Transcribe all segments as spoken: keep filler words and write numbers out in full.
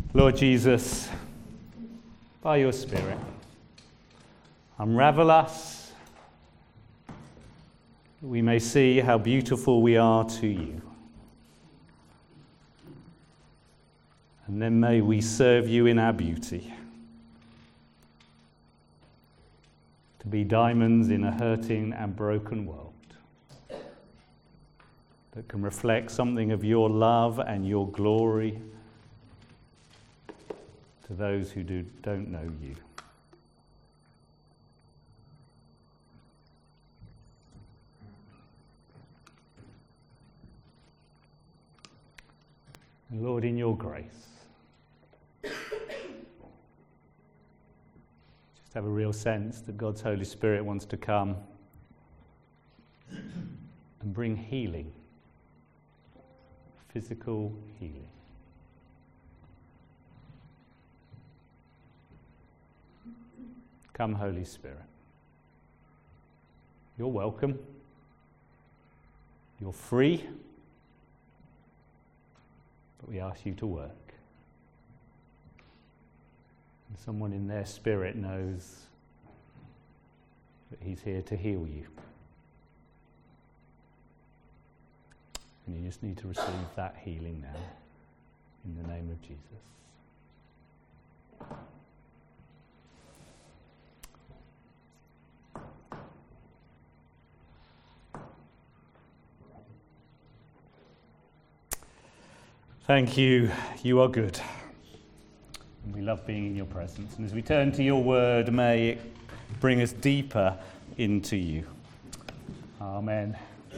Lord Jesus, by your Spirit, unravel us that we may see how beautiful we are to you. And then may we serve you in our beauty, to be diamonds in a hurting and broken world that can reflect something of your love and your glory to those who do, don't know you. And Lord, in your grace, just have a real sense that God's Holy Spirit wants to come and bring healing, physical healing. Come, Holy Spirit. You're welcome. You're free. But we ask you to work. And someone in their spirit knows that he's here to heal you. And you just need to receive that healing now in the name of Jesus. Thank you. You are good. And we love being in your presence. And as we turn to your word, may it bring us deeper into you. Amen.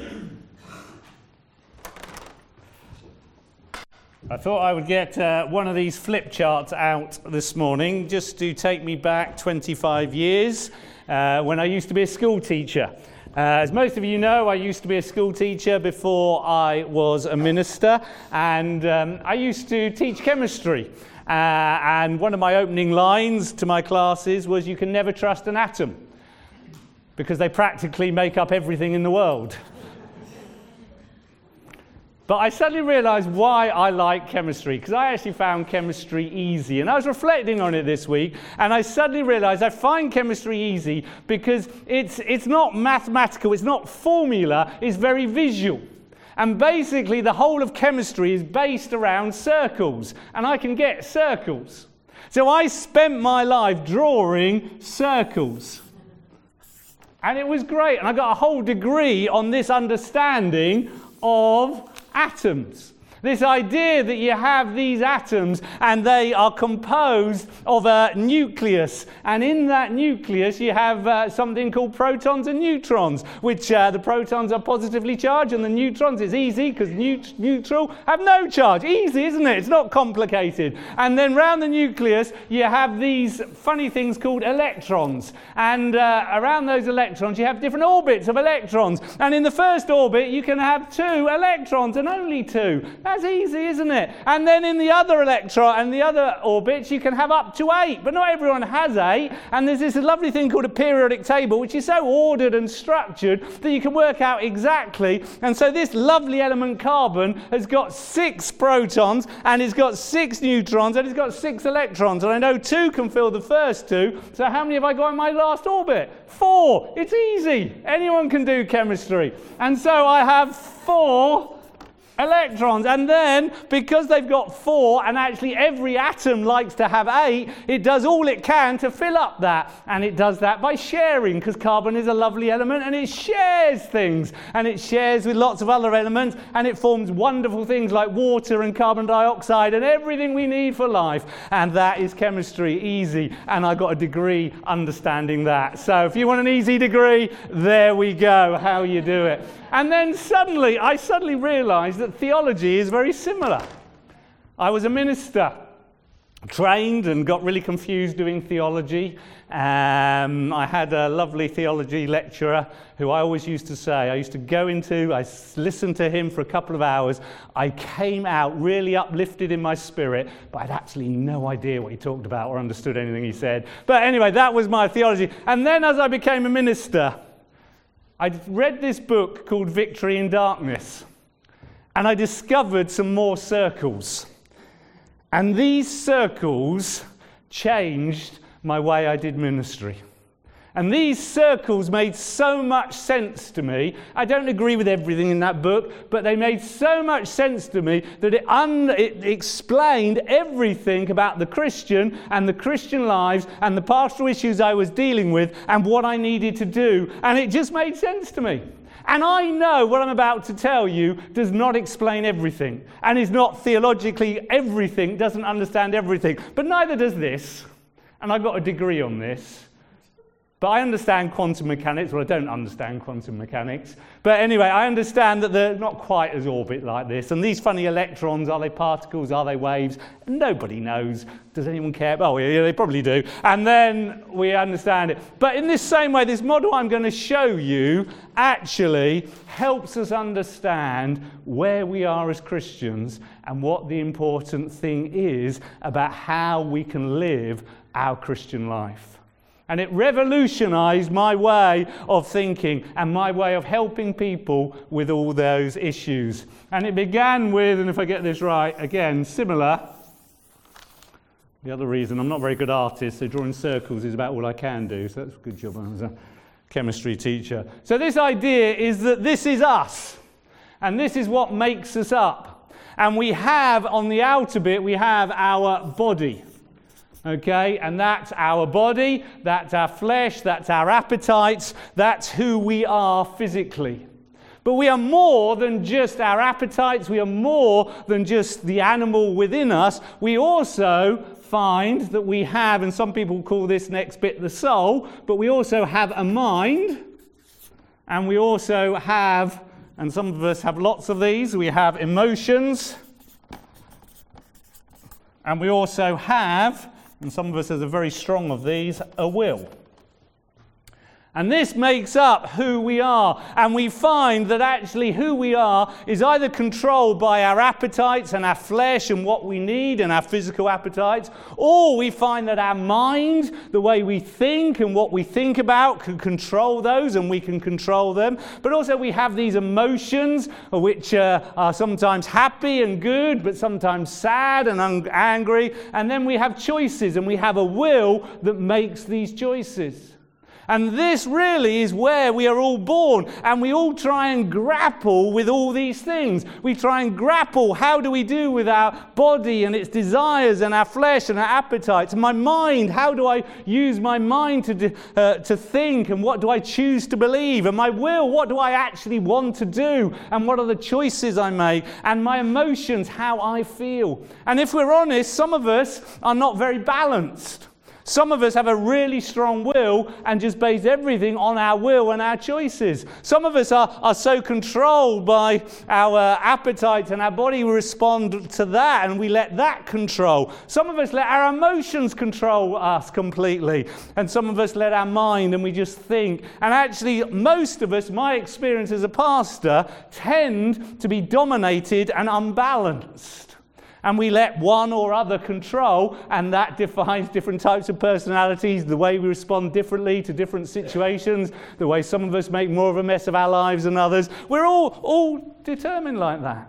I thought I would get uh, one of these flip charts out this morning just to take me back twenty-five years uh, when I used to be a school teacher. Uh, as most of you know, I used to be a school teacher before I was a minister, and um, I used to teach chemistry. Uh, and one of my opening lines to my classes was, you can never trust an atom, because they practically make up everything in the world. But I suddenly realised why I like chemistry, because I actually found chemistry easy. And I was reflecting on it this week, and I suddenly realised I find chemistry easy because it's, it's not mathematical, it's not formula, it's very visual. And basically the whole of chemistry is based around circles, and I can get circles. So I spent my life drawing circles. And it was great, and I got a whole degree on this understanding of atoms. This idea that you have these atoms and they are composed of a nucleus, and in that nucleus you have uh, something called protons and neutrons, which uh, the protons are positively charged and the neutrons is easy because neut- neutral have no charge. Easy, isn't it? It's not complicated. And then round the nucleus you have these funny things called electrons, and uh, around those electrons you have different orbits of electrons, and in the first orbit you can have two electrons and only two. That's easy, isn't it? And then in the other electron and the other orbits, you can have up to eight, but not everyone has eight. And there's this lovely thing called a periodic table, which is so ordered and structured that you can work out exactly. And so this lovely element carbon has got six protons, and it's got six neutrons, and it's got six electrons. And I know two can fill the first two. So how many have I got in my last orbit? Four. It's easy. Anyone can do chemistry. And so I have four electrons, and then because they've got four, and actually every atom likes to have eight, it does all it can to fill up that, and it does that by sharing, because carbon is a lovely element and it shares things, and it shares with lots of other elements, and it forms wonderful things like water and carbon dioxide and everything we need for life. And that is chemistry, easy, and I got a degree understanding that. So if you want an easy degree, there we go, how you do it. And then suddenly, I suddenly realised that theology is very similar. I was a minister, trained and got really confused doing theology. Um, I had a lovely theology lecturer who I always used to say, I used to go into, I listened to him for a couple of hours. I came out really uplifted in my spirit, but I had absolutely no idea what he talked about or understood anything he said. But anyway, that was my theology. And then as I became a minister, I read this book called Victory in Darkness, and I discovered some more circles. And these circles changed my way I did ministry. And these circles made so much sense to me. I don't agree with everything in that book, but they made so much sense to me that it, un- it explained everything about the Christian and the Christian lives and the pastoral issues I was dealing with and what I needed to do. And it just made sense to me. And I know what I'm about to tell you does not explain everything and is not theologically everything, doesn't understand everything. But neither does this. And I got a degree on this. But I understand quantum mechanics. Well, I don't understand quantum mechanics. But anyway, I understand that they're not quite as orbit like this. And these funny electrons, are they particles? Are they waves? Nobody knows. Does anyone care? Oh, yeah, they probably do. And then we understand it. But in this same way, this model I'm going to show you actually helps us understand where we are as Christians and what the important thing is about how we can live our Christian life. And it revolutionized my way of thinking and my way of helping people with all those issues. And it began with, and if I get this right, again, similar. The other reason, I'm not a very good artist, so drawing circles is about all I can do. So that's a good job as a chemistry teacher. So this idea is that this is us. And this is what makes us up. And we have, on the outer bit, we have our body. Okay, and that's our body, that's our flesh, that's our appetites, that's who we are physically. But we are more than just our appetites, we are more than just the animal within us. We also find that we have, and some people call this next bit the soul, but we also have a mind, and we also have, and some of us have lots of these, we have emotions, and we also have, and some of us have a very strong of these, a will. And this makes up who we are. And we find that actually who we are is either controlled by our appetites and our flesh and what we need and our physical appetites, or we find that our mind, the way we think and what we think about, can control those and we can control them. But also we have these emotions which uh, are sometimes happy and good, but sometimes sad and un- angry. And then we have choices, and we have a will that makes these choices. And this really is where we are all born, and we all try and grapple with all these things. We try and grapple, how do we do with our body and its desires and our flesh and our appetites? And my mind, how do I use my mind to, uh, to think, and what do I choose to believe? And my will, what do I actually want to do? And what are the choices I make? And my emotions, how I feel. And if we're honest, some of us are not very balanced. Some of us have a really strong will and just base everything on our will and our choices. Some of us are, are so controlled by our appetite and our body, we respond to that and we let that control. Some of us let our emotions control us completely. And some of us let our mind and we just think. And actually, most of us, my experience as a pastor, tend to be dominated and unbalanced. And we let one or other control, and that defines different types of personalities, the way we respond differently to different situations, the way some of us make more of a mess of our lives than others. We're all, all determined like that.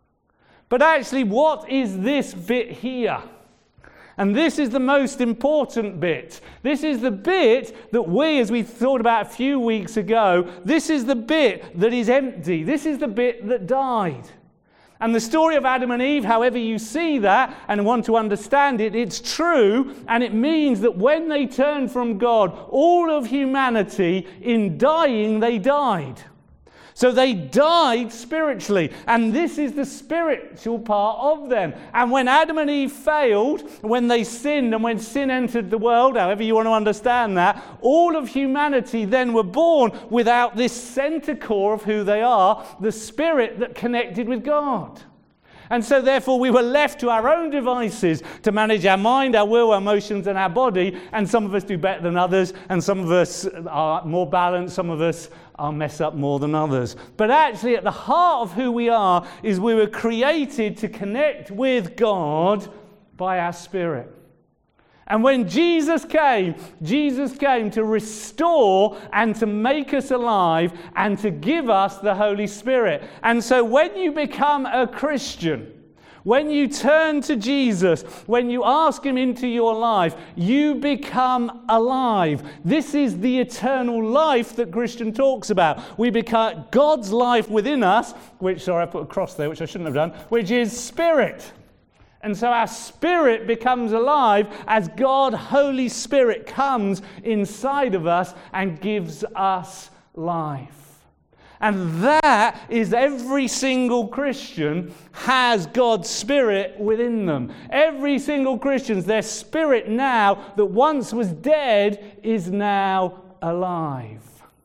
But actually, what is this bit here? And this is the most important bit. This is the bit that we, as we thought about a few weeks ago, this is the bit that is empty. This is the bit that died. And the story of Adam and Eve, however you see that and want to understand it, it's true, and it means that when they turned from God, all of humanity, in dying, they died. So they died spiritually, and this is the spiritual part of them. And when Adam and Eve failed, when they sinned, and when sin entered the world, however you want to understand that, all of humanity then were born without this center core of who they are, the spirit that connected with God. And so therefore we were left to our own devices to manage our mind, our will, our emotions, and our body. And some of us do better than others, and some of us are more balanced, some of us are mess up more than others. But actually at the heart of who we are is we were created to connect with God by our spirit. And when Jesus came, Jesus came to restore and to make us alive and to give us the Holy Spirit. And so when you become a Christian, When you turn to Jesus, when you ask him into your life, you become alive. This is the eternal life that Christian talks about. We become God's life within us, which, sorry, I put a cross there, which I shouldn't have done, which is spirit. And so our spirit becomes alive as God, Holy Spirit, comes inside of us and gives us life. And that is every single Christian has God's Spirit within them. Every single Christian, their spirit now that once was dead is now alive.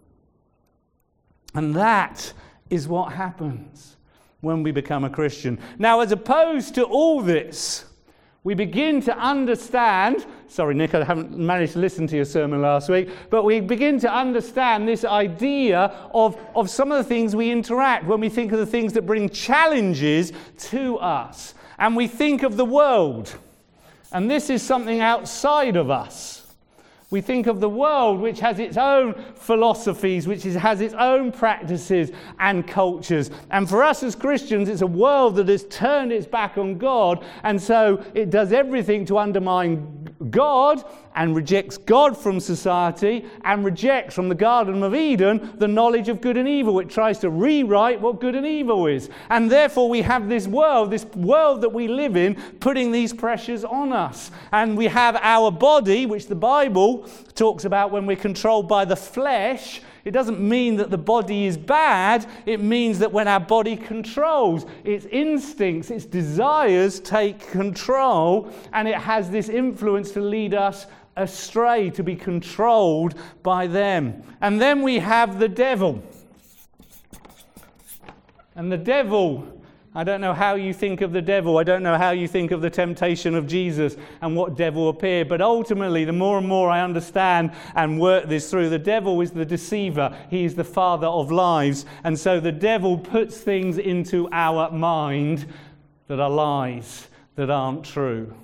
And that is what happens when we become a Christian. Now, as opposed to all this, we begin to understand, sorry Nick, I haven't managed to listen to your sermon last week, but we begin to understand this idea of, of some of the things we interact when we think of the things that bring challenges to us. And we think of the world. And this is something outside of us. We think of the world, which has its own philosophies, which is, has its own practices and cultures. And for us as Christians, it's a world that has turned its back on God, and so it does everything to undermine God and rejects God from society and rejects from the Garden of Eden the knowledge of good and evil. It tries to rewrite what good and evil is. And therefore we have this world, this world that we live in, putting these pressures on us. And we have our body, which the Bible talks about when we're controlled by the flesh. It doesn't mean that the body is bad. It means that when our body controls, its instincts, its desires take control, and it has this influence to lead us astray, to be controlled by them. And then we have the devil. And the devil, I don't know how you think of the devil. I don't know how you think of the temptation of Jesus and what devil appeared. But ultimately, the more and more I understand and work this through, the devil is the deceiver. He is the father of lies. And so the devil puts things into our mind that are lies, that aren't true.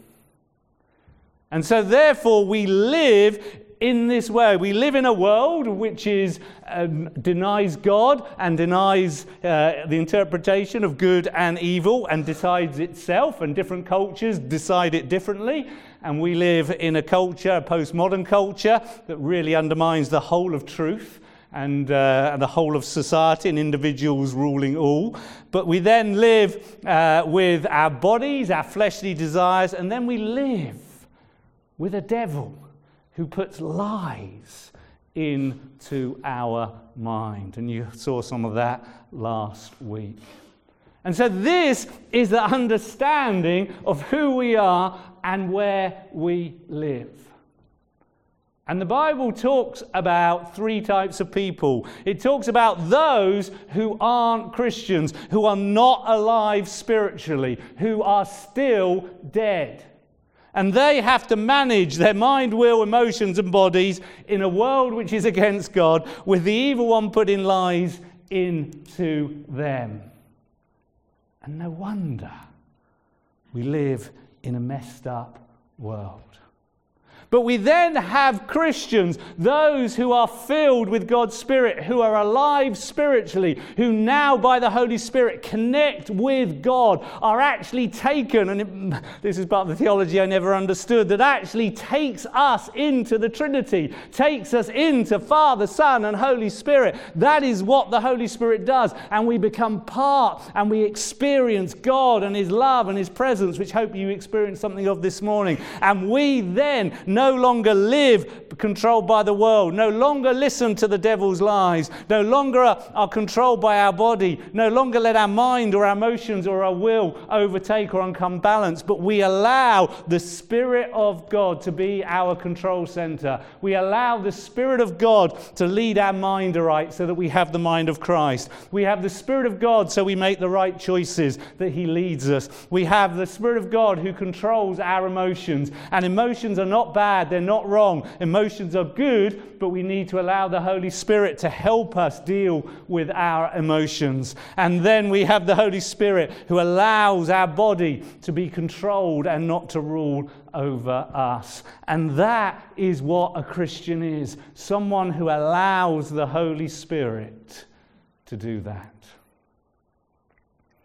And so therefore we live in this way. We live in a world which is um, denies God and denies uh, the interpretation of good and evil and decides itself, and different cultures decide it differently. And we live in a culture, a postmodern culture, that really undermines the whole of truth and uh, the whole of society, and individuals ruling all. But we then live uh, with our bodies, our fleshly desires, and then we live with a devil who puts lies into our mind. And you saw some of that last week. And so this is the understanding of who we are and where we live. And the Bible talks about three types of people. It talks about those who aren't Christians, who are not alive spiritually, who are still dead. And they have to manage their mind, will, emotions and bodies in a world which is against God, with the evil one putting lies into them. And no wonder we live in a messed up world. But we then have Christians, those who are filled with God's Spirit, who are alive spiritually, who now by the Holy Spirit connect with God, are actually taken, and it, this is part of the theology I never understood, that actually takes us into the Trinity, takes us into Father, Son, and Holy Spirit. That is what the Holy Spirit does, and we become part, and we experience God and His love and His presence, which I hope you experienced something of this morning. And we then no longer live controlled by the world, no longer listen to the devil's lies, no longer are, are controlled by our body, no longer let our mind or our emotions or our will overtake or uncome balance, but we allow the Spirit of God to be our control center. We allow the Spirit of God to lead our mind aright so that we have the mind of Christ. We have the Spirit of God so we make the right choices, that He leads us. We have the Spirit of God who controls our emotions, and emotions are not bad. They're not wrong. Emotions are good, but we need to allow the Holy Spirit to help us deal with our emotions. And then we have the Holy Spirit who allows our body to be controlled and not to rule over us. And that is what a Christian is. Someone who allows the Holy Spirit to do that.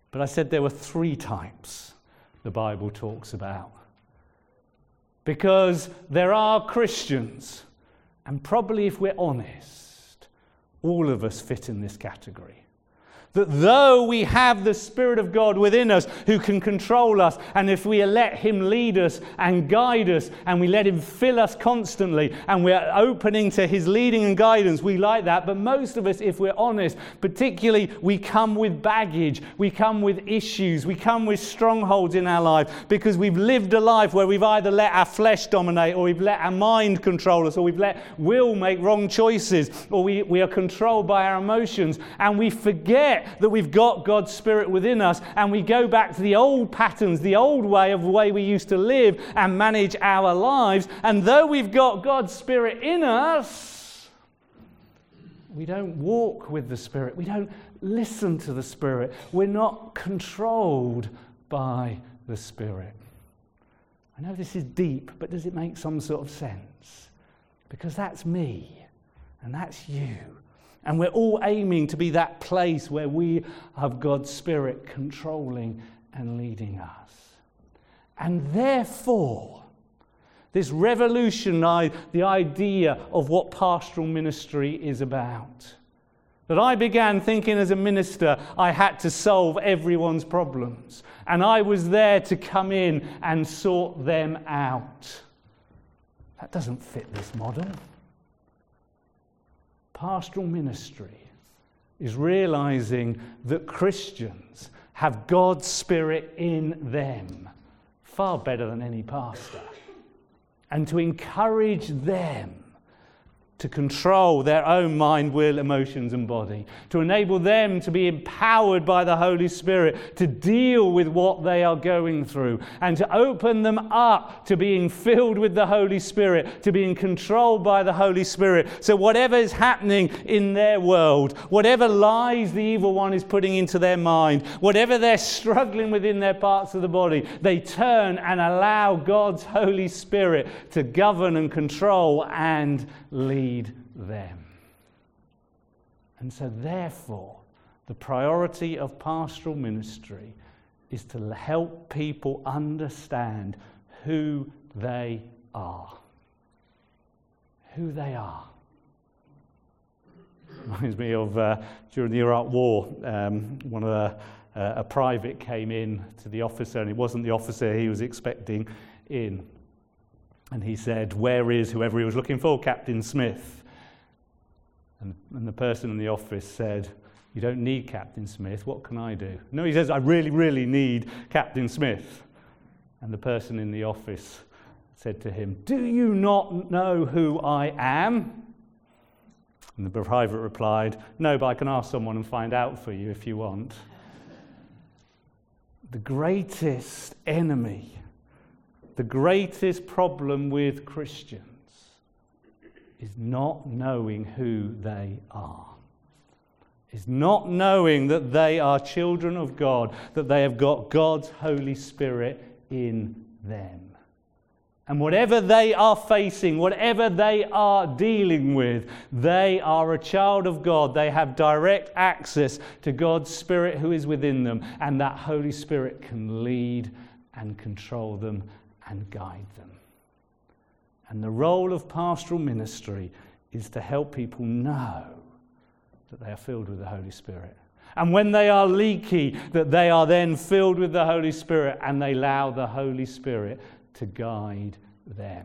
But I said there were three types the Bible talks about. Because there are Christians, and probably if we're honest, all of us fit in this category. That though we have the Spirit of God within us who can control us, and if we let Him lead us and guide us, and we let Him fill us constantly, and we're opening to His leading and guidance, we like that. But most of us, if we're honest, particularly we come with baggage, we come with issues, we come with strongholds in our life because we've lived a life where we've either let our flesh dominate, or we've let our mind control us, or we've let will make wrong choices, or we, we are controlled by our emotions, and we forget that we've got God's Spirit within us, and we go back to the old patterns, the old way of the way we used to live and manage our lives. And though we've got God's Spirit in us, we don't walk with the Spirit. We don't listen to the Spirit. We're not controlled by the Spirit. I know this is deep, but does it make some sort of sense? Because that's me, and that's you. And we're all aiming to be that place where we have God's Spirit controlling and leading us. And therefore, this revolutionized the idea of what pastoral ministry is about. That I began thinking as a minister I had to solve everyone's problems. And I was there to come in and sort them out. That doesn't fit this model. Pastoral ministry is realizing that Christians have God's Spirit in them far better than any pastor, and to encourage them to control their own mind, will, emotions and body, to enable them to be empowered by the Holy Spirit to deal with what they are going through, and to open them up to being filled with the Holy Spirit, to being controlled by the Holy Spirit. So whatever is happening in their world, whatever lies the evil one is putting into their mind, whatever they're struggling with in their parts of the body, they turn and allow God's Holy Spirit to govern and control and lead them. And so therefore, the priority of pastoral ministry is to help people understand who they are. Who they are. Reminds me of uh, during the Iraq War, um, one of the, uh, a private came in to the officer, and it wasn't the officer he was expecting in. And he said, "Where is whoever he was looking for, Captain Smith?" And, and the person in the office said, "You don't need Captain Smith, what can I do?" No, he says, "I really, really need Captain Smith." And the person in the office said to him, "Do you not know who I am?" And the private replied, "No, but I can ask someone and find out for you if you want." The greatest enemy, the greatest problem with Christians is not knowing who they are. Is not knowing that they are children of God, that they have got God's Holy Spirit in them. And whatever they are facing, whatever they are dealing with, they are a child of God. They have direct access to God's Spirit who is within them, and that Holy Spirit can lead and control them and guide them. And the role of pastoral ministry is to help people know that they are filled with the Holy Spirit. And when they are leaky, that they are then filled with the Holy Spirit, and they allow the Holy Spirit to guide them.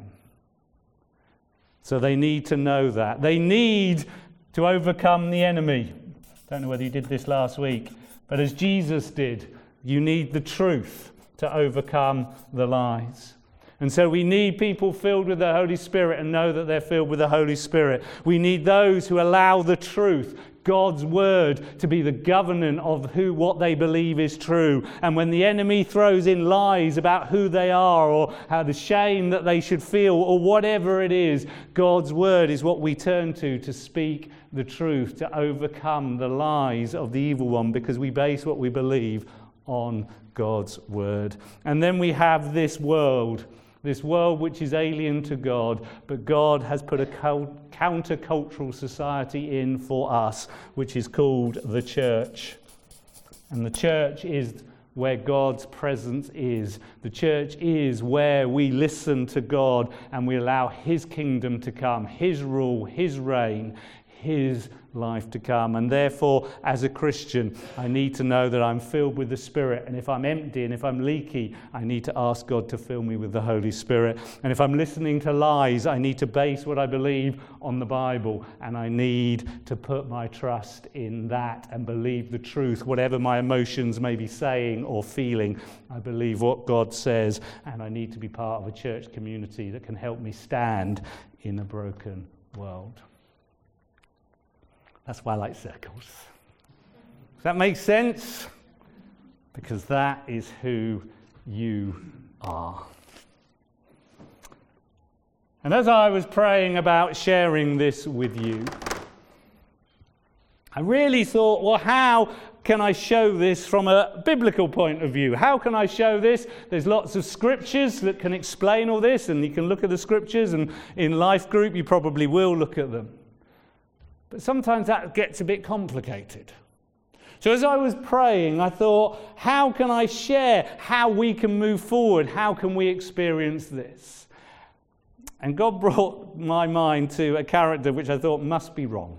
So they need to know that. They need to overcome the enemy. Don't know whether you did this last week, but as Jesus did, you need the truth to overcome the lies. And so we need people filled with the Holy Spirit and know that they're filled with the Holy Spirit. We need those who allow the truth, God's word, to be the governance of who what they believe is true. And when the enemy throws in lies about who they are, or how the shame that they should feel, or whatever it is, God's word is what we turn to to speak the truth, to overcome the lies of the evil one, because we base what we believe on God's word. And then we have this world. This world which is alien to God, but God has put a countercultural society in for us, which is called the church. And the church is where God's presence is. The church is where we listen to God and we allow his kingdom to come, his rule, his reign, his life to come. And therefore, as a Christian, I need to know that I'm filled with the Spirit. And if I'm empty and if I'm leaky, I need to ask God to fill me with the Holy Spirit. And if I'm listening to lies, I need to base what I believe on the Bible. And I need to put my trust in that and believe the truth, whatever my emotions may be saying or feeling. I believe what God says, and I need to be part of a church community that can help me stand in a broken world. That's why I like circles. Does that make sense? Because that is who you are. And as I was praying about sharing this with you, I really thought, well, how can I show this from a biblical point of view? How can I show this? There's lots of scriptures that can explain all this, and you can look at the scriptures, and in life group you probably will look at them. But sometimes that gets a bit complicated. So as I was praying, I thought, how can I share how we can move forward? How can we experience this? And God brought my mind to a character which I thought must be wrong.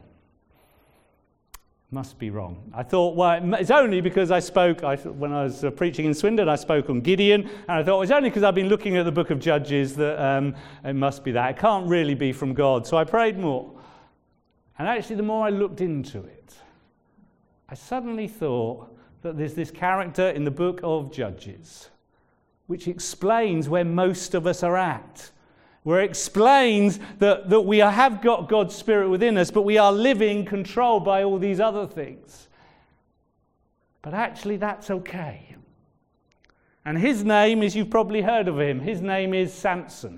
Must be wrong. I thought, well, it's only because I spoke, I, when I was uh, preaching in Swindon, I spoke on Gideon, and I thought, well, it's only because I've been looking at the book of Judges that um, it must be that. It can't really be from God. So I prayed more. And actually, the more I looked into it, I suddenly thought that there's this character in the book of Judges which explains where most of us are at, where it explains that, that we have got God's Spirit within us, but we are living controlled by all these other things. But actually, that's okay. And his name is, you've probably heard of him, his name is Samson.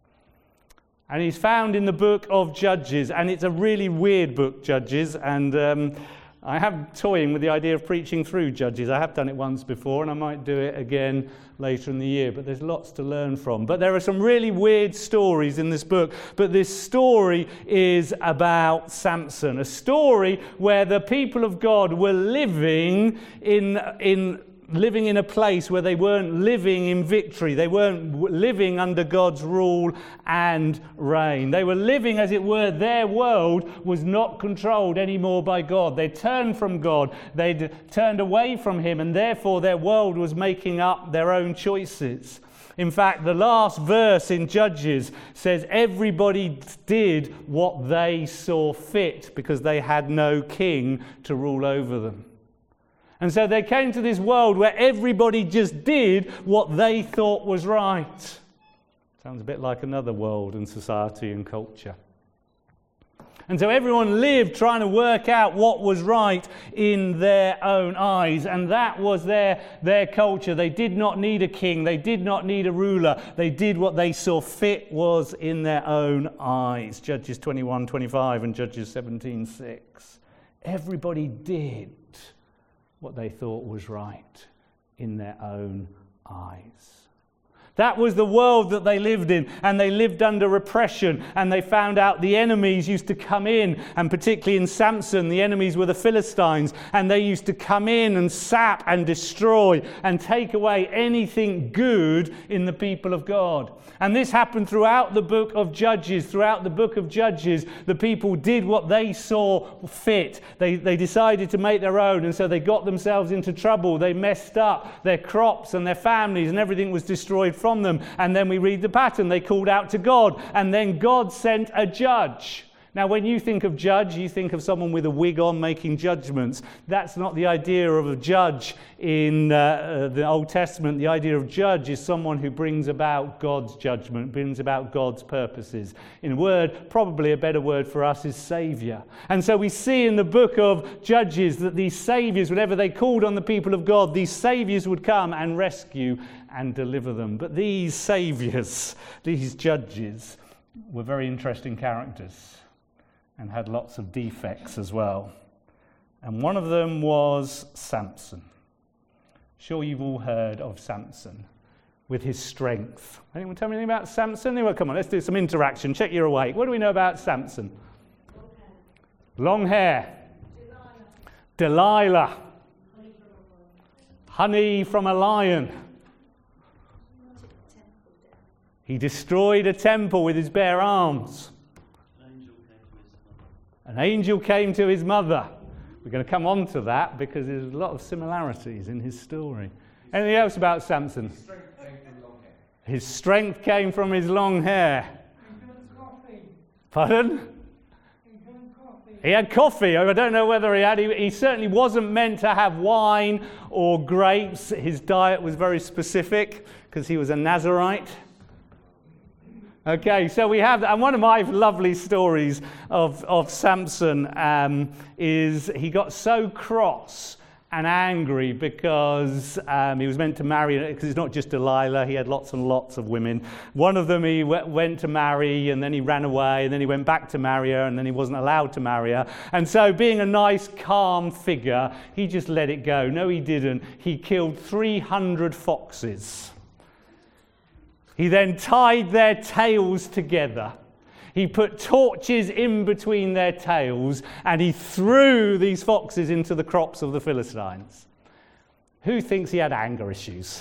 And he's found in the book of Judges, and it's a really weird book, Judges, and um, I have toying with the idea of preaching through Judges. I have done it once before, and I might do it again later in the year, but there's lots to learn from. But there are some really weird stories in this book, but this story is about Samson, a story where the people of God were living in in living in a place where they weren't living in victory. They weren't living under God's rule and reign. They were living, as it were, their world was not controlled anymore by God. They turned from God. They'd turned away from him, and therefore their world was making up their own choices. In fact, the last verse in Judges says everybody did what they saw fit because they had no king to rule over them. And so they came to this world where everybody just did what they thought was right. Sounds a bit like another world and society and culture. And so everyone lived trying to work out what was right in their own eyes. And that was their, their culture. They did not need a king. They did not need a ruler. They did what they saw fit was in their own eyes. Judges twenty-one twenty-five and Judges seventeen six. Everybody did what they thought was right in their own eyes. That was the world that they lived in, and they lived under repression, and they found out the enemies used to come in, and particularly in Samson, the enemies were the Philistines, and they used to come in and sap and destroy and take away anything good in the people of God. And this happened throughout the book of Judges. Throughout the book of Judges, the people did what they saw fit. They, they decided to make their own, and so they got themselves into trouble. They messed up their crops and their families, and everything was destroyed from them. And then we read the pattern. They called out to God, and then God sent a judge. Now, when you think of judge, you think of someone with a wig on making judgments. That's not the idea of a judge in uh, the Old Testament. The idea of judge is someone who brings about God's judgment, brings about God's purposes. In a word, probably a better word for us is Saviour. And so we see in the book of Judges that these saviours, whenever they called on the people of God, these saviours would come and rescue and deliver them. But these saviours, these judges, were very interesting characters and had lots of defects as well. And one of them was Samson. Sure, you've all heard of Samson with his strength. Anyone tell me anything about Samson? Anyone? Come on, let's do some interaction. Check you're awake. What do we know about Samson? Long hair. Long hair. Delilah. Delilah. honey from a lion. He destroyed a temple with his bare arms. An angel came to his mother. We're going to come on to that because there's a lot of similarities in his story. Anything else about Samson? His strength came from his long hair. Pardon? He had coffee. I don't know whether he had. He, he certainly wasn't meant to have wine or grapes. His diet was very specific because he was a Nazarite. Okay, so we have, and one of my lovely stories of, of Samson um, is he got so cross and angry because um, he was meant to marry, because it's not just Delilah, he had lots and lots of women. One of them he w- went to marry, and then he ran away, and then he went back to marry her, and then he wasn't allowed to marry her. And so being a nice, calm figure, he just let it go. No, he didn't. He killed three hundred foxes. He then tied their tails together. He put torches in between their tails, and he threw these foxes into the crops of the Philistines. Who thinks he had anger issues?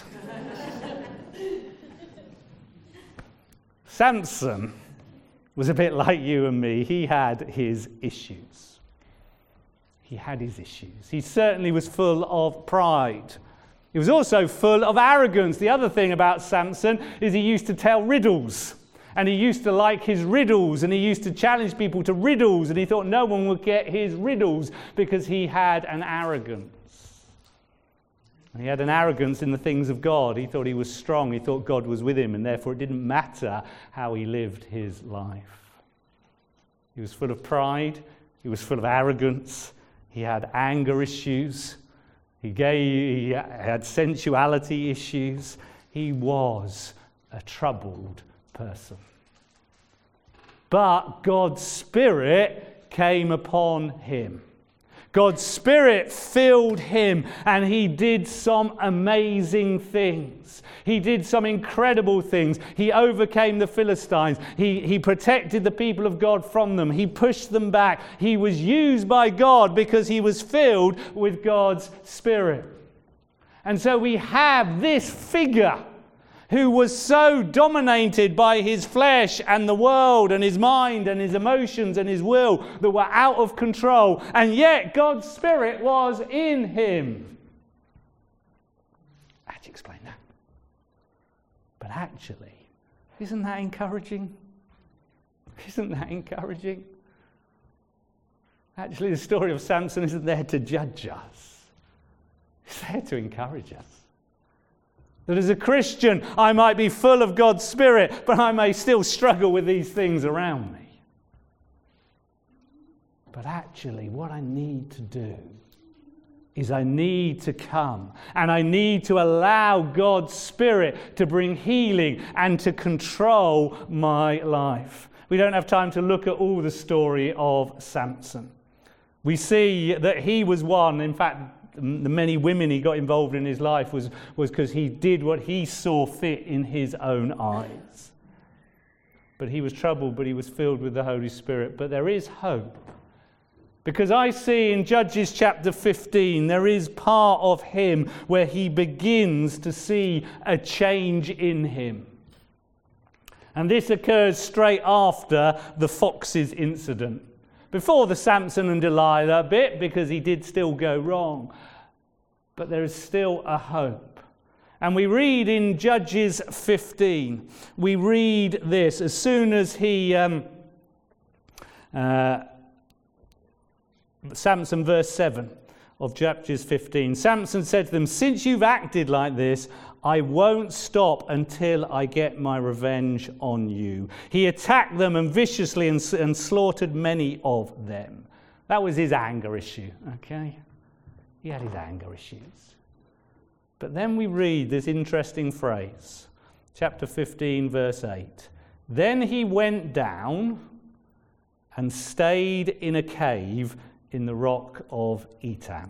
Samson was a bit like you and me. He had his issues. He had his issues. He certainly was full of pride. He was also full of arrogance. The other thing about Samson is he used to tell riddles. And he used to like his riddles. And he used to challenge people to riddles. And he thought no one would get his riddles because he had an arrogance. And he had an arrogance in the things of God. He thought he was strong. He thought God was with him. And therefore it didn't matter how he lived his life. He was full of pride. He was full of arrogance. He had anger issues. He, gave, he had sensuality issues. He was a troubled person. But God's Spirit came upon him. God's Spirit filled him, and he did some amazing things. He did some incredible things. He overcame the Philistines. He, he protected the people of God from them. He pushed them back. He was used by God because he was filled with God's Spirit. And so we have this figure who was so dominated by his flesh and the world and his mind and his emotions and his will that were out of control, and yet God's Spirit was in him. How do you explain that? But actually, isn't that encouraging? Isn't that encouraging? Actually, the story of Samson isn't there to judge us. It's there to encourage us. That as a Christian, I might be full of God's Spirit, but I may still struggle with these things around me. But actually, what I need to do is I need to come and I need to allow God's Spirit to bring healing and to control my life. We don't have time to look at all the story of Samson. We see that he was one, in fact, the many women he got involved in his life was was because he did what he saw fit in his own eyes. But he was troubled, but he was filled with the Holy Spirit. But there is hope. Because I see in Judges chapter fifteen, there is part of him where he begins to see a change in him. And this occurs straight after the foxes incident. Before the Samson and Delilah bit, because he did still go wrong. But there is still a hope. And we read in Judges fifteen, we read this, as soon as he, um, uh, Samson verse seven of Judges fifteen, Samson said to them, "Since you've acted like this, I won't stop until I get my revenge on you." He attacked them and viciously and, and slaughtered many of them. That was his anger issue, okay? He had his anger issues. But then we read this interesting phrase, chapter fifteen, verse eight. Then he went down and stayed in a cave in the rock of Etam.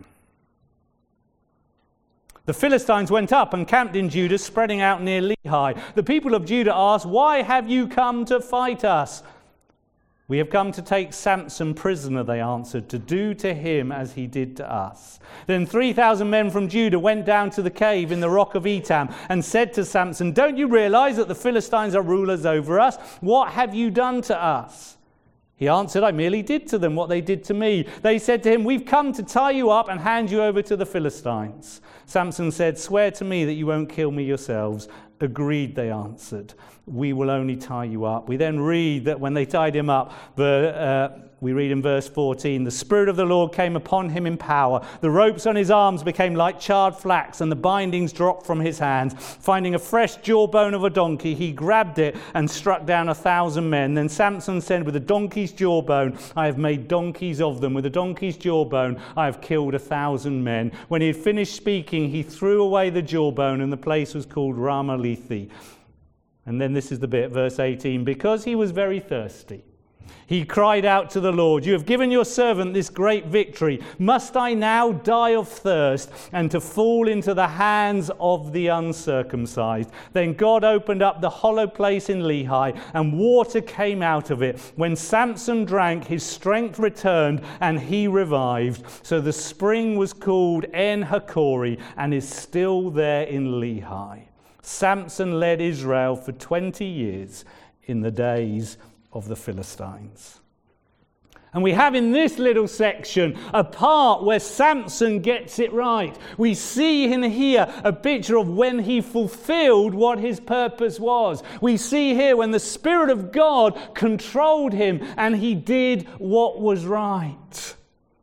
The Philistines went up and camped in Judah, spreading out near Lehi. The people of Judah asked, "Why have you come to fight us?" "We have come to take Samson prisoner," they answered, "to do to him as he did to us." Then three thousand men from Judah went down to the cave in the rock of Etam and said to Samson, "Don't you realize that the Philistines are rulers over us? What have you done to us?" He answered, "I merely did to them what they did to me." They said to him, "We've come to tie you up and hand you over to the Philistines." Samson said, "Swear to me that you won't kill me yourselves." "Agreed," they answered. "We will only tie you up." We then read that when they tied him up, the, uh, we read in verse fourteen, "The Spirit of the Lord came upon him in power. The ropes on his arms became like charred flax, and the bindings dropped from his hands. Finding a fresh jawbone of a donkey, he grabbed it and struck down a thousand men. Then Samson said, 'With a donkey's jawbone, I have made donkeys of them. With a donkey's jawbone, I have killed a thousand men.' When he had finished speaking, he threw away the jawbone, and the place was called Ramalethi." And then this is the bit, verse eighteen, "Because he was very thirsty, he cried out to the Lord, 'You have given your servant this great victory. Must I now die of thirst and to fall into the hands of the uncircumcised?' Then God opened up the hollow place in Lehi, and water came out of it. When Samson drank, his strength returned, and he revived. So the spring was called En-Hakkore, and is still there in Lehi. Samson led Israel for twenty years in the days of the Philistines." And we have in this little section a part where Samson gets it right. We see in here a picture of when he fulfilled what his purpose was. We see here when the Spirit of God controlled him and he did what was right.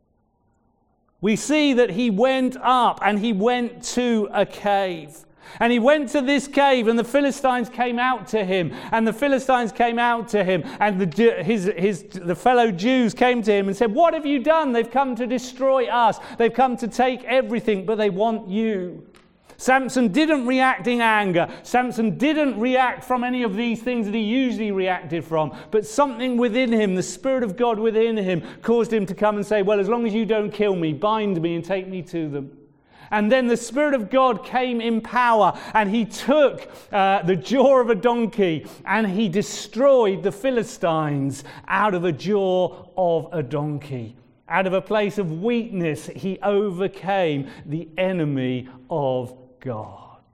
We see that he went up and he went to a cave. And he went to this cave, and the Philistines came out to him, and the Philistines came out to him, and the, his, his, the fellow Jews came to him and said, "What have you done? They've come to destroy us. They've come to take everything, but they want you." Samson didn't react in anger. Samson didn't react from any of these things that he usually reacted from, but something within him, the Spirit of God within him, caused him to come and say, "Well, as long as you don't kill me, bind me and take me to them." And then the Spirit of God came in power, and he took uh, the jaw of a donkey, and he destroyed the Philistines out of a jaw of a donkey. Out of a place of weakness, he overcame the enemy of God.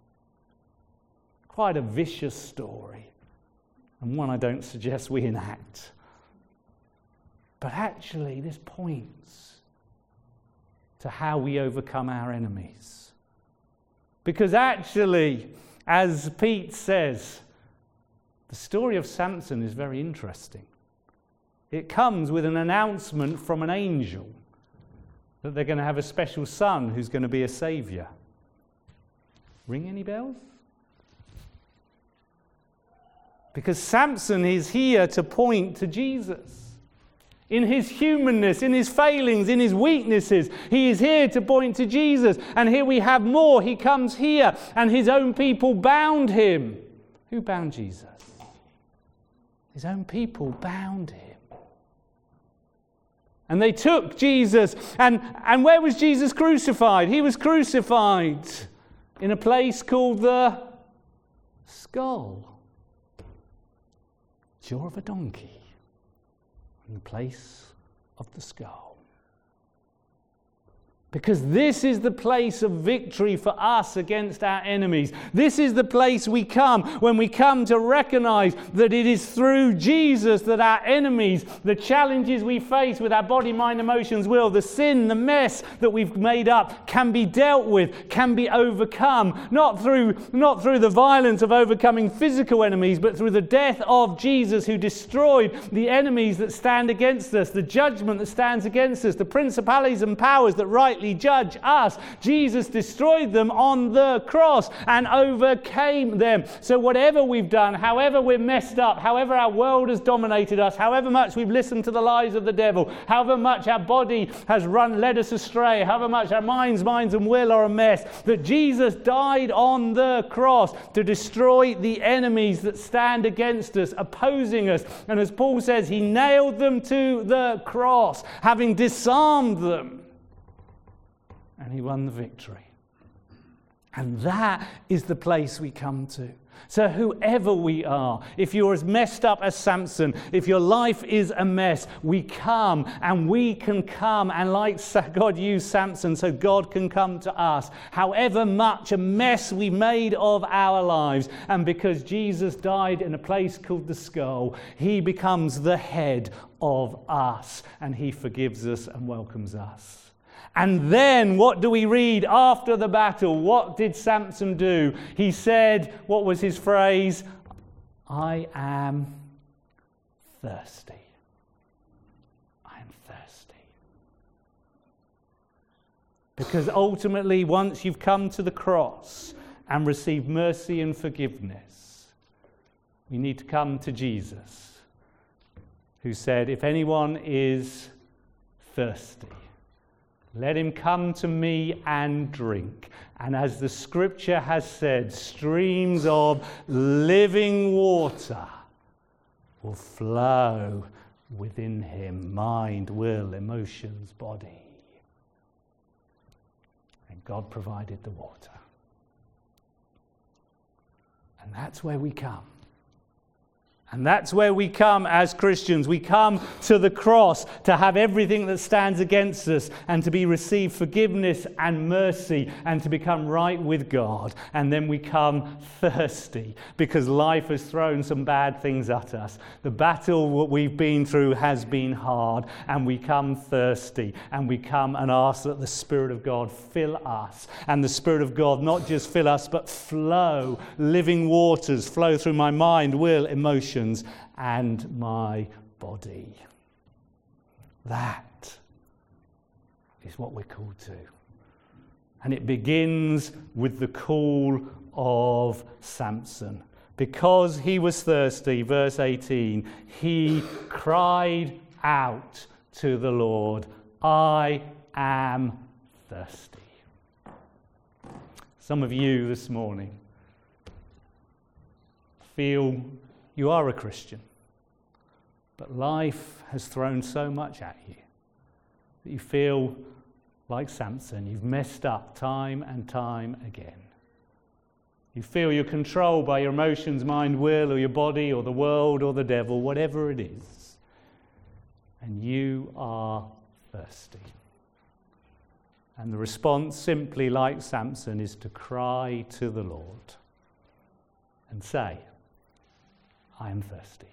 Quite a vicious story, and one I don't suggest we enact. But actually, this points to how we overcome our enemies. Because actually, as Pete says, the story of Samson is very interesting. It comes with an announcement from an angel that they're going to have a special son who's going to be a savior. Ring any bells? Because Samson is here to point to Jesus. In his humanness, in his failings, in his weaknesses, he is here to point to Jesus. And here we have more. He comes here, and his own people bound him. Who bound Jesus? His own people bound him. And they took Jesus. And, and where was Jesus crucified? He was crucified in a place called the skull. Jaw of a donkey. In the place of the skull. Because this is the place of victory for us against our enemies. This is the place we come when we come to recognize that it is through Jesus that our enemies, the challenges we face with our body, mind, emotions, will, the sin, the mess that we've made up can be dealt with, can be overcome. Not through, not through the violence of overcoming physical enemies, but through the death of Jesus, who destroyed the enemies that stand against us, the judgment that stands against us, the principalities and powers that rightly judge us. Jesus destroyed them on the cross and overcame them. So whatever we've done, however we're messed up, however our world has dominated us, however much we've listened to the lies of the devil, however much our body has run, led us astray, however much our minds, minds and will are a mess, that Jesus died on the cross to destroy the enemies that stand against us, opposing us. And as Paul says, he nailed them to the cross, having disarmed them. And he won the victory. And that is the place we come to. So whoever we are, if you're as messed up as Samson, if your life is a mess, we come and we can come, and like God used Samson, so God can come to us. However much a mess we made of our lives, and because Jesus died in a place called the skull, he becomes the head of us, and he forgives us and welcomes us. And then what do we read after the battle? What did Samson do? He said, what was his phrase? I am thirsty. I am thirsty. Because ultimately, once you've come to the cross and received mercy and forgiveness, you need to come to Jesus, who said, if anyone is thirsty, let him come to me and drink. And as the scripture has said, streams of living water will flow within him. Mind, will, emotions, body. And God provided the water. And that's where we come. And that's where we come as Christians. We come to the cross to have everything that stands against us and to be received forgiveness and mercy and to become right with God. And then we come thirsty because life has thrown some bad things at us. The battle that we've been through has been hard, and we come thirsty, and we come and ask that the Spirit of God fill us. And the Spirit of God not just fill us, but flow, living waters, flow through my mind, will, emotion, and my body. That is what we're called to. And it begins with the call of Samson. Because he was thirsty, verse eighteen, he cried out to the Lord, I am thirsty. Some of you this morning feel you are a Christian, but life has thrown so much at you that you feel like Samson. You've messed up time and time again. You feel you're controlled by your emotions, mind, will, or your body, or the world, or the devil, whatever it is. And you are thirsty. And the response, simply like Samson, is to cry to the Lord and say, I am thirsty.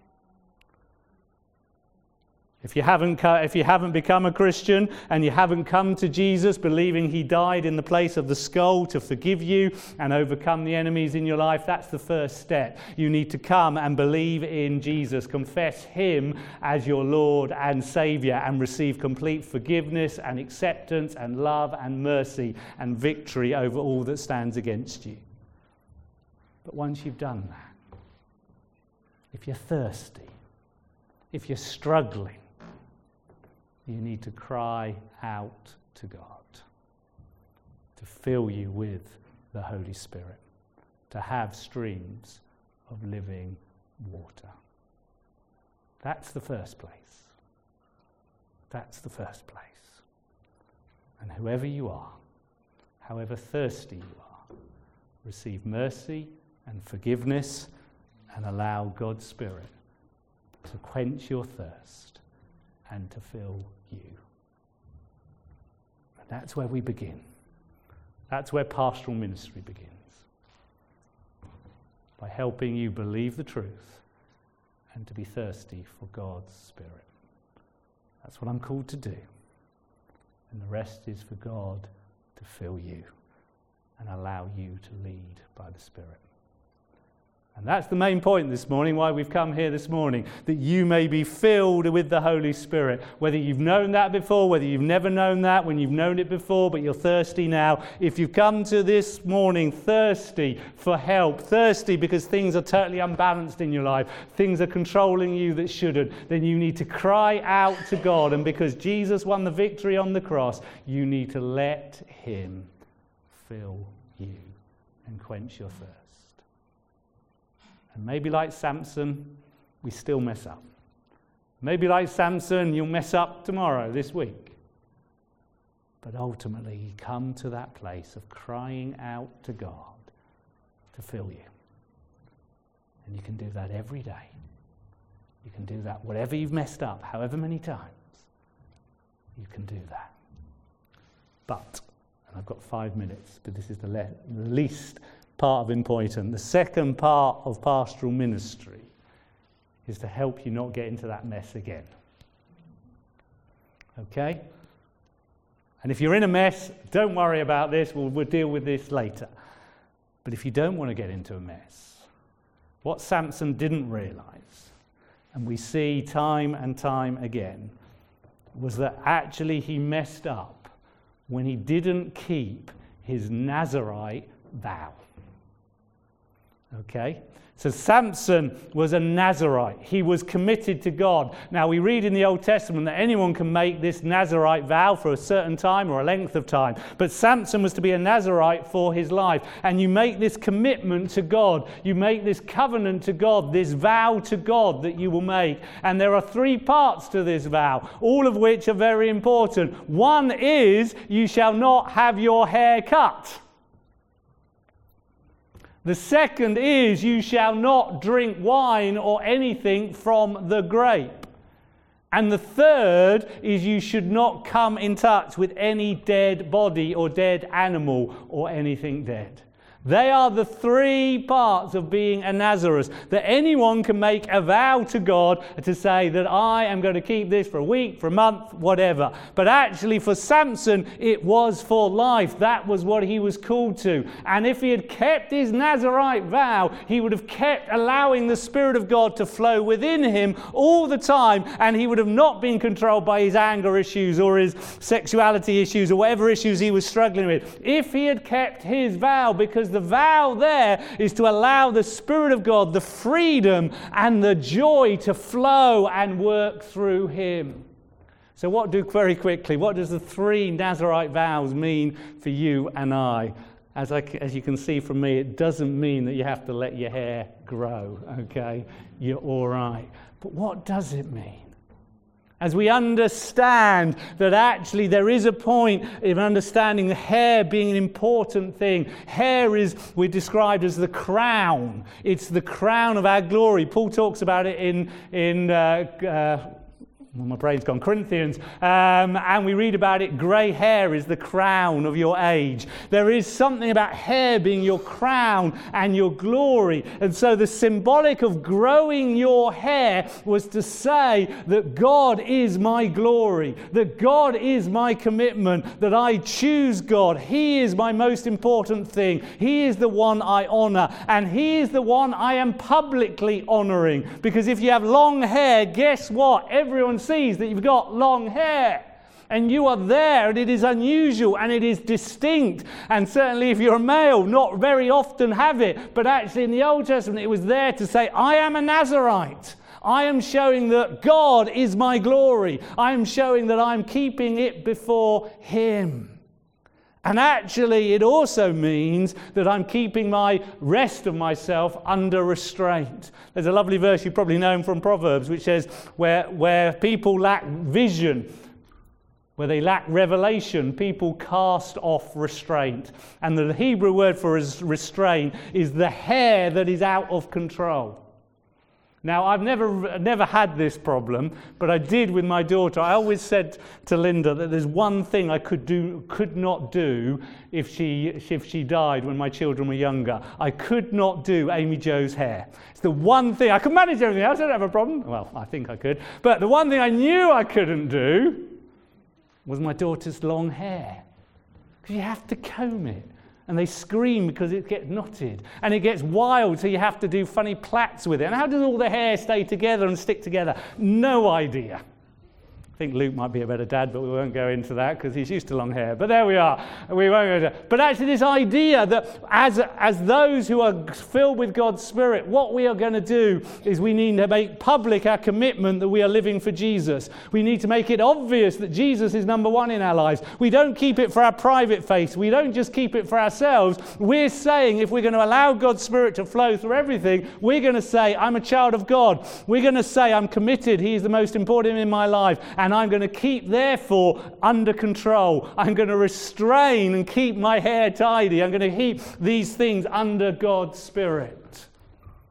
If you haven't if you haven't become a Christian and you haven't come to Jesus believing he died in the place of the skull to forgive you and overcome the enemies in your life, that's the first step. You need to come and believe in Jesus, confess him as your Lord and Savior, and receive complete forgiveness and acceptance and love and mercy and victory over all that stands against you. But once you've done that, if you're thirsty, if you're struggling, you need to cry out to God to fill you with the Holy Spirit, to have streams of living water. That's the first place. That's the first place. And whoever you are, however thirsty you are, receive mercy and forgiveness and allow God's Spirit to quench your thirst and to fill you. And that's where we begin. That's where pastoral ministry begins. By helping you believe the truth and to be thirsty for God's Spirit. That's what I'm called to do. And the rest is for God to fill you and allow you to lead by the Spirit. And that's the main point this morning, why we've come here this morning, that you may be filled with the Holy Spirit. Whether you've known that before, whether you've never known that, when you've known it before, but you're thirsty now. If you've come to this morning thirsty for help, thirsty because things are totally unbalanced in your life, things are controlling you that shouldn't, then you need to cry out to God. And because Jesus won the victory on the cross, you need to let him fill you and quench your thirst. And maybe like Samson, we still mess up. Maybe like Samson, you'll mess up tomorrow, this week. But ultimately, you come to that place of crying out to God to fill you And you can do that every day. You can do that whatever you've messed up, however many times. You can do that. But, and I've got five minutes, but this is the, le- the least part of important. The second part of pastoral ministry is to help you not get into that mess again. Okay? And if you're in a mess, don't worry about this. We'll, we'll deal with this later. But if you don't want to get into a mess, what Samson didn't realize, and we see time and time again, was that actually he messed up when he didn't keep his Nazirite vow. Okay? So Samson was a Nazirite. He was committed to God. Now we read in the Old Testament that anyone can make this Nazirite vow for a certain time or a length of time. But Samson was to be a Nazirite for his life. And you make this commitment to God. You make this covenant to God, this vow to God that you will make. And there are three parts to this vow, all of which are very important. One is, you shall not have your hair cut. The second is, you shall not drink wine or anything from the grape. And the third is, you should not come in touch with any dead body or dead animal or anything dead. They are the three parts of being a Nazareth, that anyone can make a vow to God to say that I am going to keep this for a week, for a month, whatever. But actually for Samson, it was for life. That was what he was called to. And if he had kept his Nazirite vow, he would have kept allowing the Spirit of God to flow within him all the time, and he would have not been controlled by his anger issues or his sexuality issues or whatever issues he was struggling with. If he had kept his vow, because the vow there is to allow the Spirit of God, the freedom and the joy to flow and work through him. So what do, very quickly, what does the three Nazirite vows mean for you and I? As, I, as you can see from me, it doesn't mean that you have to let your hair grow, okay? You're all right. But what does it mean? As we understand that actually there is a point in understanding the hair being an important thing. Hair is, we're described as the crown. It's the crown of our glory. Paul talks about it in, in uh, uh, well, my brain's gone, Corinthians, um, and we read about it, grey hair is the crown of your age. There is something about hair being your crown and your glory. And so the symbolic of growing your hair was to say that God is my glory, that God is my commitment, that I choose God. He is my most important thing. He is the one I honour, and He is the one I am publicly honouring. Because if you have long hair, guess what? Everyone sees that you've got long hair, and you are there, and it is unusual and it is distinct. And certainly if you're a male, not very often have it, but actually in the Old Testament it was there to say, I am a Nazirite. I am showing that God is my glory. I am showing that I'm keeping it before Him. And actually it also means that I'm keeping my rest of myself under restraint. There's a lovely verse you probably know from Proverbs which says where, where people lack vision, where they lack revelation, people cast off restraint. And the Hebrew word for restraint is the hair that is out of control. Now, I've never never had this problem, but I did with my daughter. I always said to Linda that there's one thing I could do, could not do if she if she died when my children were younger. I could not do Amy Jo's hair. It's the one thing. I could manage everything else. I don't have a problem. Well, I think I could. But the one thing I knew I couldn't do was my daughter's long hair. Because you have to comb it. And they scream because it gets knotted. And it gets wild, so you have to do funny plaits with it. And how does all the hair stay together and stick together? No idea. I think Luke might be a better dad, but we won't go into that because he's used to long hair. But there we are. We won't go into that. But actually this idea that as, as those who are filled with God's Spirit, what we are going to do is we need to make public our commitment that we are living for Jesus. We need to make it obvious that Jesus is number one in our lives. We don't keep it for our private faith. We don't just keep it for ourselves. We're saying if we're going to allow God's Spirit to flow through everything, we're going to say, I'm a child of God. We're going to say, I'm committed. He is the most important in my life. And I'm going to keep, therefore, under control. I'm going to restrain and keep my hair tidy. I'm going to keep these things under God's Spirit.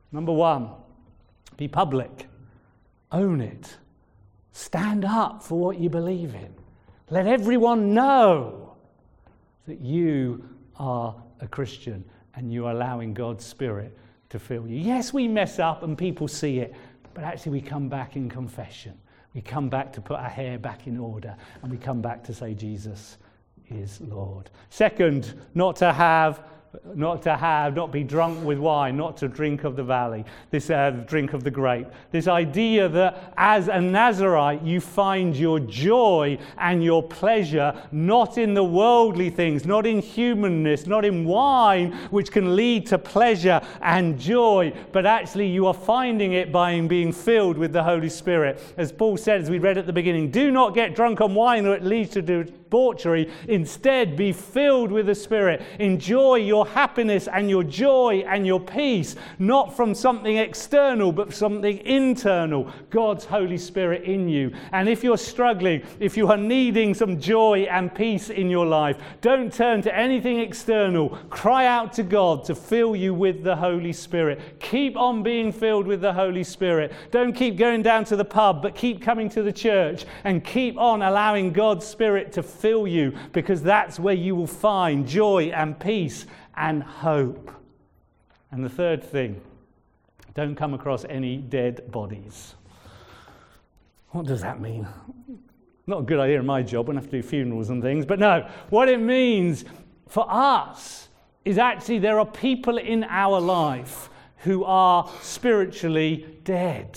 Number one, be public. Own it. Stand up for what you believe in. Let everyone know that you are a Christian and you are allowing God's Spirit to fill you. Yes, we mess up and people see it, but actually we come back in confession. We come back to put our hair back in order, and we come back to say Jesus is Lord. Second, not to have Not to have, not be drunk with wine, not to drink of the valley, this uh, drink of the grape. This idea that as a Nazarite you find your joy and your pleasure not in the worldly things, not in humanness, not in wine, which can lead to pleasure and joy, but actually you are finding it by being filled with the Holy Spirit. As Paul said, as we read at the beginning, do not get drunk on wine or it leads to debauchery. Instead, be filled with the Spirit. Enjoy your happiness and your joy and your peace, not from something external, but something internal, God's Holy Spirit in you. And if you're struggling, if you are needing some joy and peace in your life, don't turn to anything external. Cry out to God to fill you with the Holy Spirit. Keep on being filled with the Holy Spirit. Don't keep going down to the pub, but keep coming to the church and keep on allowing God's Spirit to fill you, because that's where you will find joy and peace and hope. And the third thing, don't come across any dead bodies. What does that mean? Not a good idea in my job, when I have to do funerals and things, but no, what it means for us is actually there are people in our life who are spiritually dead,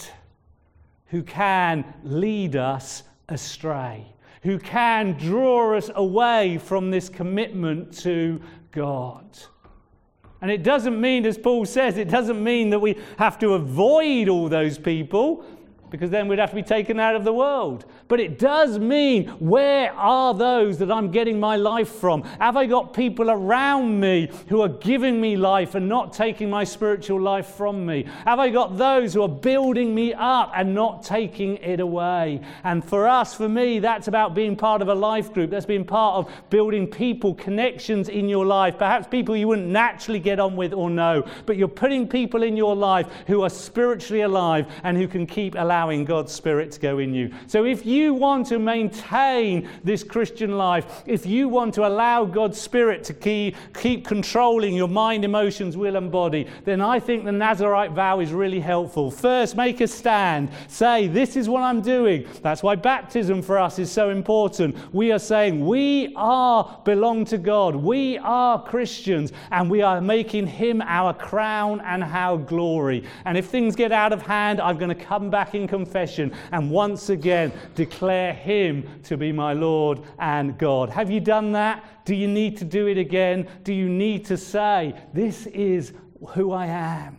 who can lead us astray, who can draw us away from this commitment to God. And it doesn't mean, as Paul says, it doesn't mean that we have to avoid all those people, because then we'd have to be taken out of the world. But it does mean, where are those that I'm getting my life from? Have I got people around me who are giving me life and not taking my spiritual life from me? Have I got those who are building me up and not taking it away? And for us, for me, that's about being part of a life group. That's being part of building people, connections in your life. Perhaps people you wouldn't naturally get on with or know, but you're putting people in your life who are spiritually alive and who can keep allowing God's Spirit to go in you. So if you want to maintain this Christian life, if you want to allow God's Spirit to keep, keep controlling your mind, emotions, will and body, then I think the Nazarite vow is really helpful. First, make a stand. Say, this is what I'm doing. That's why baptism for us is so important. We are saying we are belong to God. We are Christians, and we are making Him our crown and our glory. And if things get out of hand, I'm going to come back in confession and once again declare Him to be my Lord and God. Have you done that? Do you need to do it again? Do you need to say, this is who I am?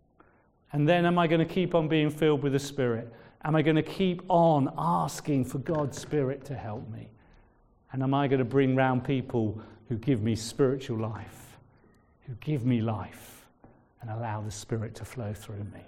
And then am I going to keep on being filled with the Spirit? Am I going to keep on asking for God's Spirit to help me? And am I going to bring round people who give me spiritual life, who give me life and allow the Spirit to flow through me?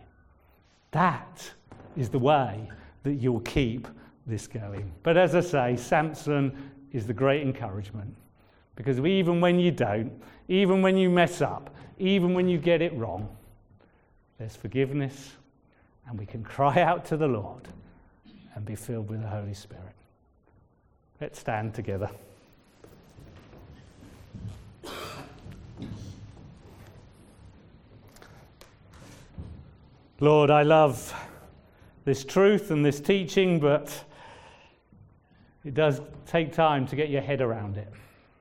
That is the way that you'll keep this going. But as I say, Samson is the great encouragement, because even when you don't, even when you mess up, even when you get it wrong, there's forgiveness, and we can cry out to the Lord and be filled with the Holy Spirit. Let's stand together. Lord, I love this truth and this teaching, but it does take time to get your head around it.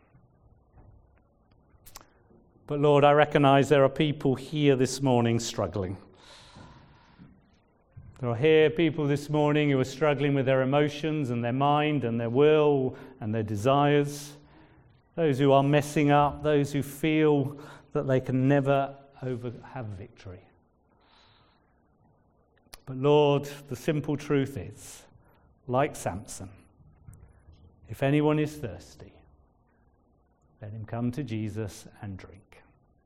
But Lord, I recognize there are people here this morning struggling. There are here people this morning who are struggling with their emotions and their mind and their will and their desires. Those who are messing up, those who feel that they can never over have victory. But Lord, the simple truth is, like Samson, if anyone is thirsty, let him come to Jesus and drink.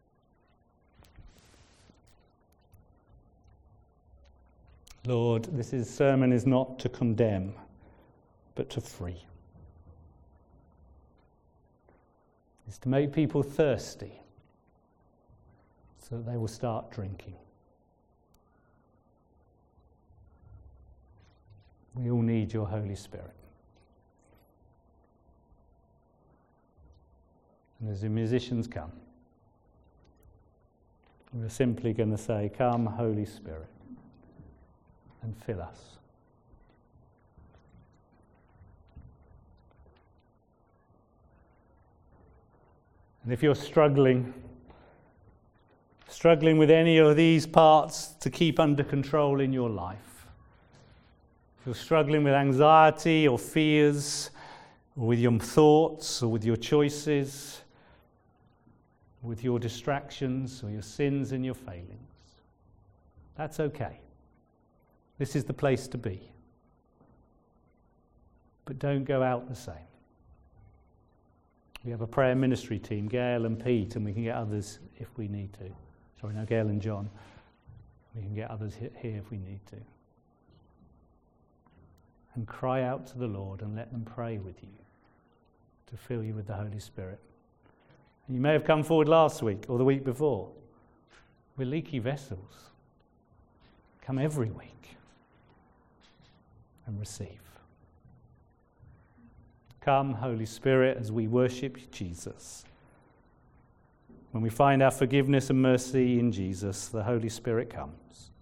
Lord, this is, sermon is not to condemn, but to free. It's to make people thirsty so that they will start drinking. need your Holy Spirit. And as the musicians come, we're simply going to say, "Come, Holy Spirit, and fill us." And if you're struggling, struggling with any of these parts to keep under control in your life, if you're struggling with anxiety or fears, or with your thoughts, or with your choices, with your distractions, or your sins and your failings, that's okay. This is the place to be. But don't go out the same. We have a prayer ministry team, Gail and Pete, and we can get others if we need to. Sorry, no, Gail and John. We can get others here if we need to. And cry out to the Lord and let them pray with you to fill you with the Holy Spirit. And you may have come forward last week or the week before. We're leaky vessels. Come every week and receive. Come, Holy Spirit, as we worship Jesus. When we find our forgiveness and mercy in Jesus, the Holy Spirit comes.